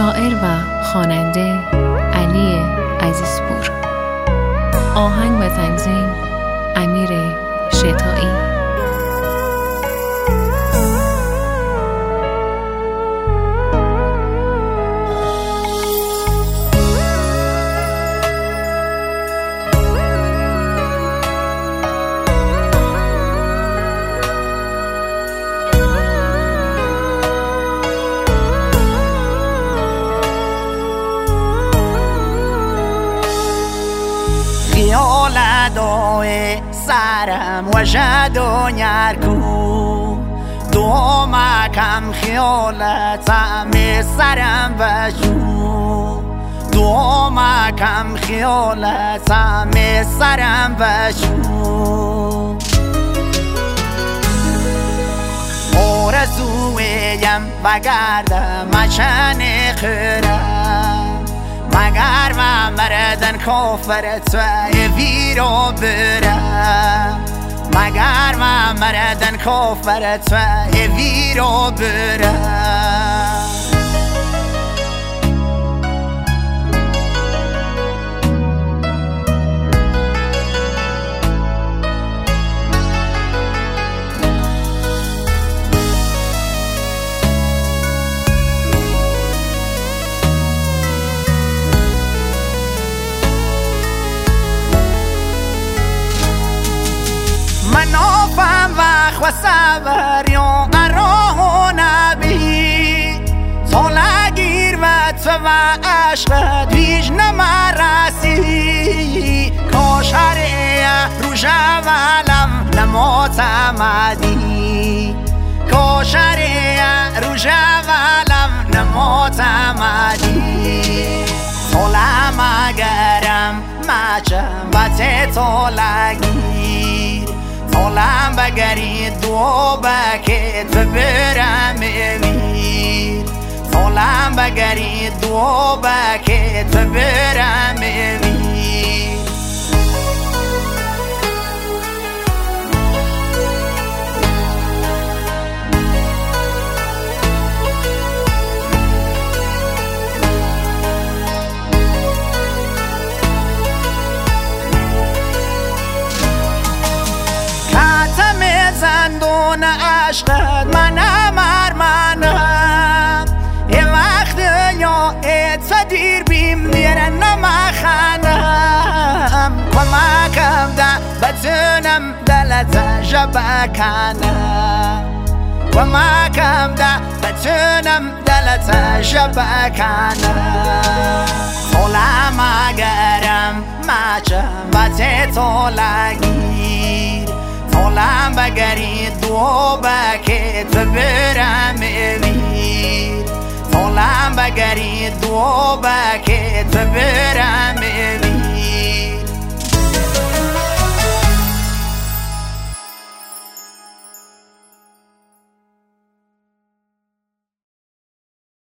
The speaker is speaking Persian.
شاعر و خواننده علی عزیزپور. آهنگ و تنظیم امیر شتایی. خیالدای سرم و جدونیرکو دو مکم خیالتم سرم و جو دو مکم خیالتم سرم و جو آرزویم بگردم مچن خیرم مگر من مردن کافر توی ویرو برم مگر من مردن کافر توی ویرو برم منافم وقت و سبریان قراه نبی سالگیر و تو و عشقت ویج نمرسی کاشره رو جوالم نماتمدی کاشره رو جوالم نماتمدی سالم اگرم مچم و تطالگیر سالم بگرید دو بکت برم امیر سالم بگرید دو بکت برم امیر زندون عشقت منم ارمنم یه وقت یا ات دیر بیم میرن نمخنم کمکم ده بتونم دلت جبکنم کمکم ده بتونم دلت جبکنم سالم اگرم مچم و تطالگیر سالم بگرید دو بکت برم امیر سالم بگرید دو بکت برم